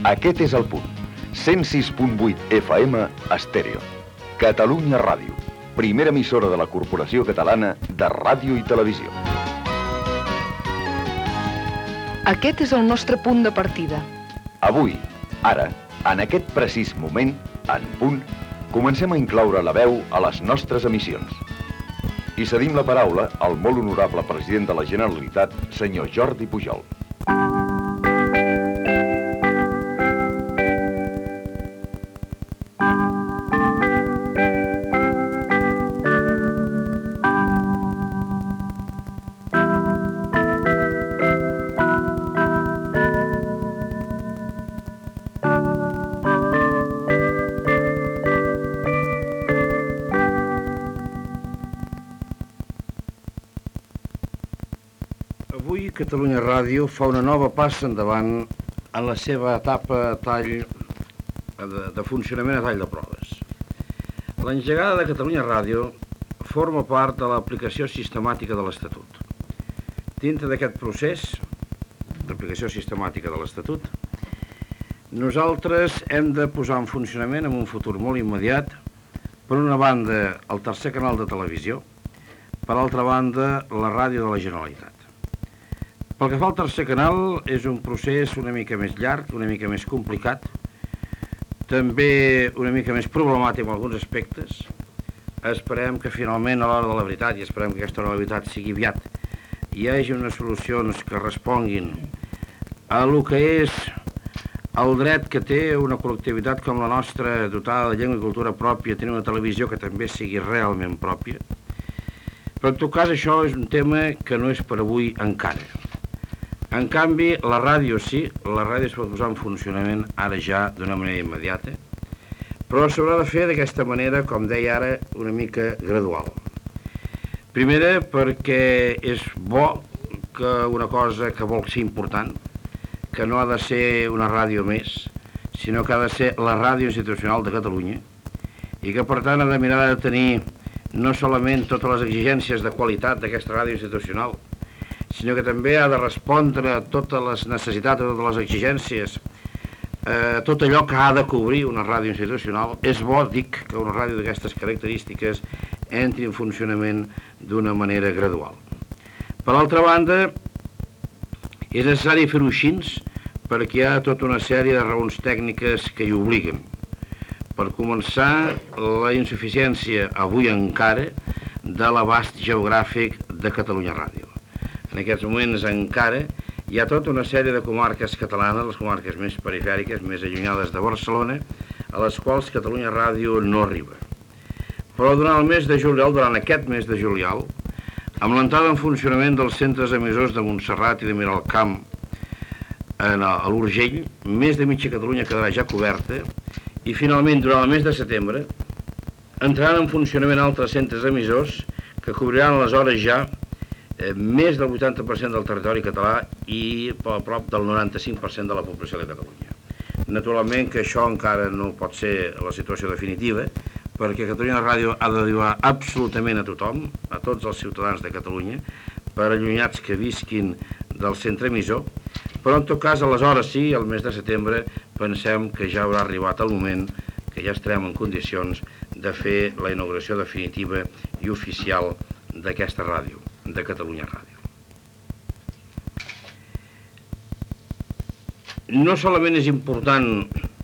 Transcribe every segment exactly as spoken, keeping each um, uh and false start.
Aquest és el punt. cent sis punt vuit F M Estèreo. Catalunya Ràdio. Primera emissora de la Corporació Catalana de Ràdio i Televisió. Aquest és el nostre punt de partida. Avui, ara, en aquest precís moment, en punt, comencem a incloure la veu a les nostres emissions. I cedim la paraula al molt honorable president de la Generalitat, senyor Jordi Pujol. Avui Catalunya Ràdio fa una nova passa endavant en la seva etapa a tall de, de funcionament a tall de proves. L'engegada de Catalunya Ràdio forma part de l'aplicació sistemàtica de l'Estatut. Dintre d'aquest procés d'aplicació sistemàtica de l'Estatut, nosaltres hem de posar en funcionament en un futur molt immediat, per una banda, el tercer canal de televisió, per altra banda, la ràdio de la Generalitat. Pel que fa al tercer canal, és un procés una mica més llarg, una mica més complicat, també una mica més problemàtic en alguns aspectes. Esperem que finalment, a l'hora de la veritat, i esperem que aquesta hora de la veritat sigui aviat, hi hagi unes solucions que responguin a el que és el dret que té una col·lectivitat com la nostra, dotada de llengua i cultura pròpia, tenir una televisió que també sigui realment pròpia. Però en tot cas això és un tema que no és per avui encara. En canvi, la ràdio sí, la ràdio es pot posar en funcionament ara ja d'una manera immediata, però s'haurà de fer d'aquesta manera, com deia ara, una mica gradual. Primera, perquè és bo que una cosa que vol ser important, que no ha de ser una ràdio més, sinó que ha de ser la ràdio institucional de Catalunya, i que per tant ha de mirar de tenir no solament totes les exigències de qualitat d'aquesta ràdio institucional, sinó que també ha de respondre a totes les necessitats, a totes les exigències, a tot allò que ha de cobrir una ràdio institucional. És bo, dic, que una ràdio d'aquestes característiques entri en funcionament d'una manera gradual. Per altra banda, és necessari fer-ho així perquè hi ha tota una sèrie de raons tècniques que hi obliguen. Per començar, la insuficiència, avui encara, de l'abast geogràfic de Catalunya Ràdio. En aquests moments encara hi ha tota una sèrie de comarques catalanes, les comarques més perifèriques, més allunyades de Barcelona, a les quals Catalunya Ràdio no arriba. Però durant el mes de juliol, durant aquest mes de juliol, amb l'entrada en funcionament dels centres emissors de Montserrat i de Miralcamp a l'Urgell, més de mitja Catalunya quedarà ja coberta i finalment, durant el mes de setembre, entraran en funcionament altres centres emissors que cobriran aleshores ja més del vuitanta per cent del territori català i a prop del noranta-cinc per cent de la població de Catalunya. Naturalment que això encara no pot ser la situació definitiva, perquè Catalunya Ràdio ha d'arribar absolutament a tothom, a tots els ciutadans de Catalunya, per allunyats que visquin del centre emissor, però en tot cas, aleshores sí, el mes de setembre, pensem que ja haurà arribat el moment que ja estarem en condicions de fer la inauguració definitiva i oficial d'aquesta ràdio, de Catalunya Ràdio. No solament és important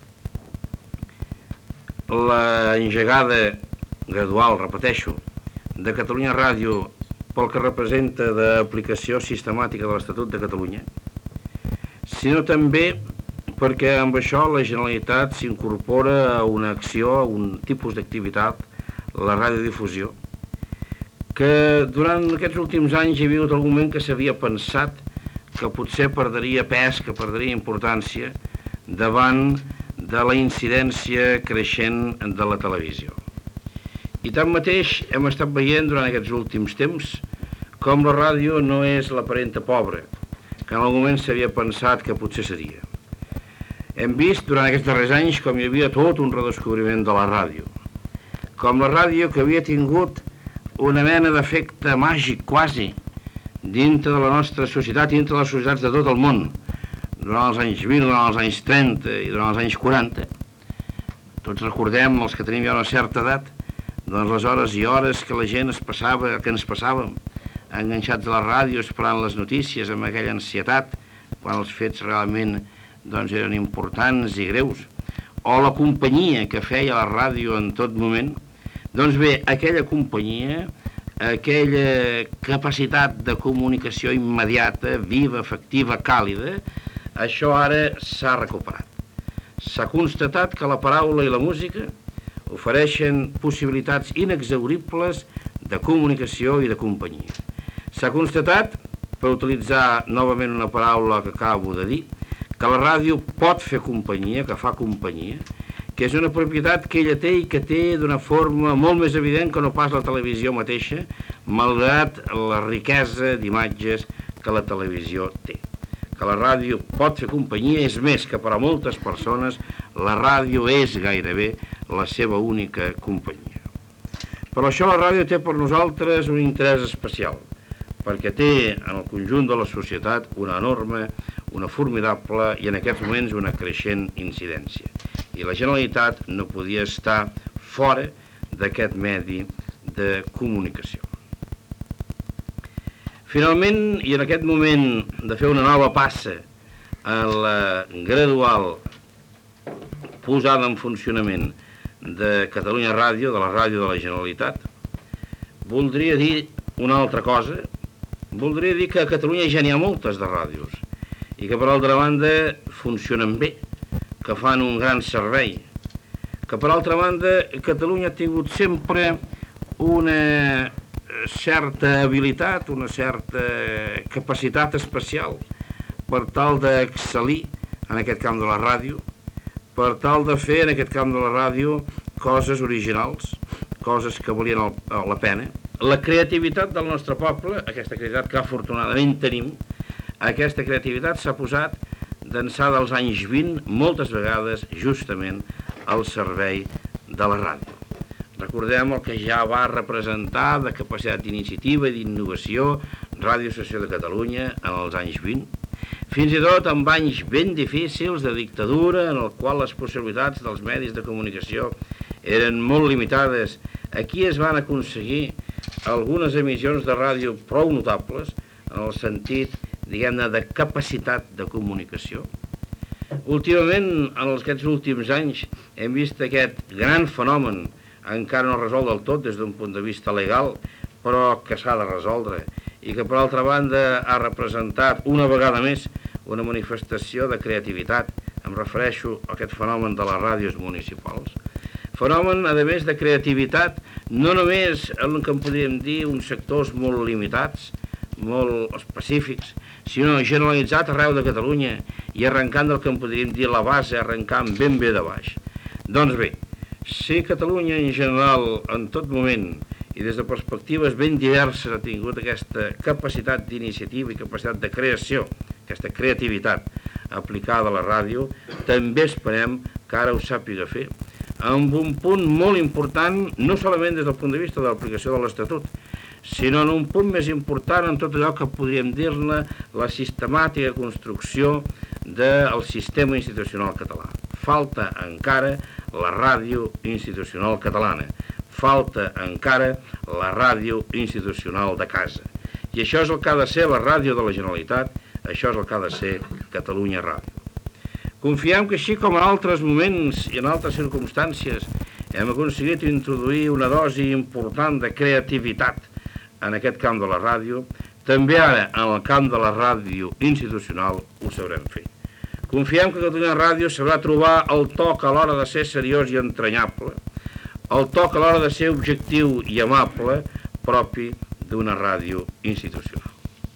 la engegada gradual, repeteixo, de Catalunya Ràdio pel que representa d'aplicació sistemàtica de l'Estatut de Catalunya, sinó també perquè amb això la Generalitat s'incorpora a una acció, a un tipus d'activitat, la radiodifusió, que durant aquests últims anys hi havia hagut algun moment que s'havia pensat que potser perdria pes, que perdria importància davant de la incidència creixent de la televisió. I tanmateix hem estat veient durant aquests últims temps com la ràdio no és la parenta pobra, que en algun moment s'havia pensat que potser seria. Hem vist durant aquests darrers anys com hi havia tot un redescobriment de la ràdio, com la ràdio que havia tingut una mena d'efecte màgic, quasi, dintre de la nostra societat, dintre de les societats de tot el món. durant els anys vint, durant els anys trenta i durant els anys quaranta. Tots recordem, els que tenim ja una certa edat, doncs les hores i hores que la gent es passava, que ens passàvem, enganxats a la ràdio, esperant les notícies, amb aquella ansietat, quan els fets realment doncs, eren importants i greus, o la companyia que feia la ràdio en tot moment. Doncs bé, aquella companyia, aquella capacitat de comunicació immediata, viva, efectiva, càlida, això ara s'ha recuperat. S'ha constatat que la paraula i la música ofereixen possibilitats inexhauribles de comunicació i de companyia. S'ha constatat, per utilitzar novament una paraula que acabo de dir, que la ràdio pot fer companyia, que fa companyia, que és una propietat que ella té i que té d'una forma molt més evident que no pas la televisió mateixa, malgrat la riquesa d'imatges que la televisió té. Que la ràdio pot fer companyia, és més que per a moltes persones la ràdio és gairebé la seva única companyia. Per això la ràdio té per nosaltres un interès especial, perquè té en el conjunt de la societat una enorme, una formidable i en aquests moments una creixent incidència. I la Generalitat no podia estar fora d'aquest medi de comunicació. Finalment, i en aquest moment de fer una nova passa en la gradual posada en funcionament de Catalunya Ràdio, de la ràdio de la Generalitat, voldria dir una altra cosa. Voldria dir que a Catalunya ja n'hi ha moltes de ràdios i que per altra banda funcionen bé, que fan un gran servei, que per altra banda Catalunya ha tingut sempre una certa habilitat, una certa capacitat especial per tal d'excel·lir en aquest camp de la ràdio, per tal de fer en aquest camp de la ràdio coses originals, coses que valien la pena. La creativitat del nostre poble, aquesta creativitat que afortunadament tenim, aquesta creativitat s'ha posat d'ençà dels anys vint, moltes vegades justament al servei de la ràdio. Recordem el que ja va representar de capacitat d'iniciativa i d'innovació Ràdio Associació de Catalunya en els anys vint, fins i tot en anys ben difícils de dictadura en el qual les possibilitats dels medis de comunicació eren molt limitades. Aquí es van aconseguir algunes emissions de ràdio prou notables en el sentit, diguem-ne, de capacitat de comunicació. Últimament, en aquests últims anys, hem vist aquest gran fenomen, encara no resolt del tot des d'un punt de vista legal, però que s'ha de resoldre, i que per altra banda ha representat una vegada més una manifestació de creativitat. Em refereixo a aquest fenomen de les ràdios municipals. Fenomen, a més de creativitat, no només en el que en podríem dir uns sectors molt limitats, molt específics, sinó generalitzat arreu de Catalunya i arrencant del que en podríem dir la base, arrencant ben bé de baix. Doncs bé, si Catalunya en general, en tot moment, i des de perspectives ben diverses ha tingut aquesta capacitat d'iniciativa i capacitat de creació, aquesta creativitat aplicada a la ràdio, també esperem que ara ho sàpiga fer, amb un punt molt important, no solament des del punt de vista de l'aplicació de l'Estatut, sinó en un punt més important en tot allò que podríem dir-ne la sistemàtica construcció del sistema institucional català. Falta encara la ràdio institucional catalana, falta encara la ràdio institucional de casa. I això és el que ha de ser la ràdio de la Generalitat, això és el que ha de ser Catalunya Ràdio. Confiem que així com en altres moments i en altres circumstàncies hem aconseguit introduir una dosi important de creativitat en aquest camp de la ràdio, també ara en el camp de la ràdio institucional ho sabrem fer. Confiem que Catalunya Ràdio sabrà trobar el toc a l'hora de ser seriós i entranyable, el toc a l'hora de ser objectiu i amable propi d'una ràdio institucional.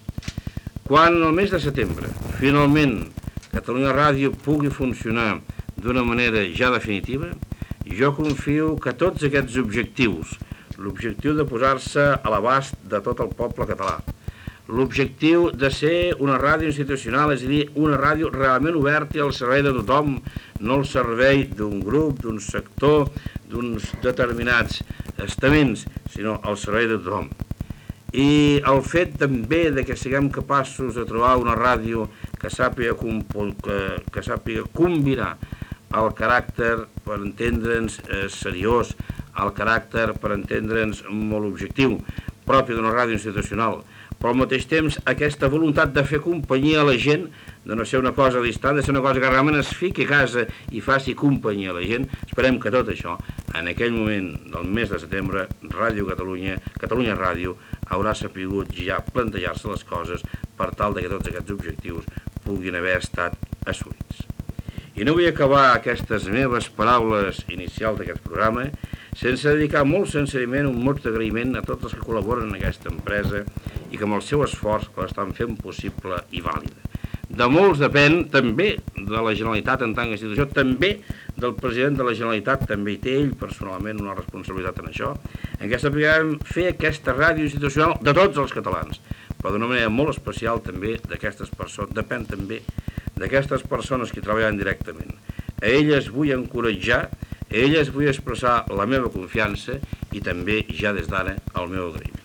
Quan el mes de setembre, finalment, Catalunya Ràdio pugui funcionar d'una manera ja definitiva, jo confio que tots aquests objectius, l'objectiu de posar-se a l'abast de tot el poble català, l'objectiu de ser una ràdio institucional, és a dir, una ràdio realment oberta i al servei de tothom, no al servei d'un grup, d'un sector, d'uns determinats estaments, sinó al servei de tothom. I el fet també de que siguem capaços de trobar una ràdio que sàpiga, que, que sàpiga combinar el caràcter, per entendre'ns, eh, seriós, el caràcter, per entendre'ns, molt objectiu, propi d'una ràdio institucional, però al mateix temps aquesta voluntat de fer companyia a la gent, de no ser una cosa distant, de ser una cosa que realment es fiqui a casa i faci companyia a la gent. Esperem que tot això, en aquell moment del mes de setembre, Ràdio Catalunya, Catalunya Ràdio, haurà sapigut ja plantejar-se les coses per tal de que tots aquests objectius puguin haver estat assolits. I no vull acabar aquestes meves paraules inicials d'aquest programa sense dedicar molt sincerament un mot d'agraïment a tots els que col·laboren en aquesta empresa i que amb el seu esforç l'estan fent possible i vàlida. De molts depèn també de la Generalitat en tant que institució, també del president de la Generalitat, també hi té ell personalment una responsabilitat en això, en què sapiguem fer aquesta ràdio institucional de tots els catalans, però d'una manera molt especial també d'aquestes persones, depèn també d'aquestes persones que treballen directament. A elles vull encoratjar, a elles vull expressar la meva confiança i també ja des d'ara el meu agraïment.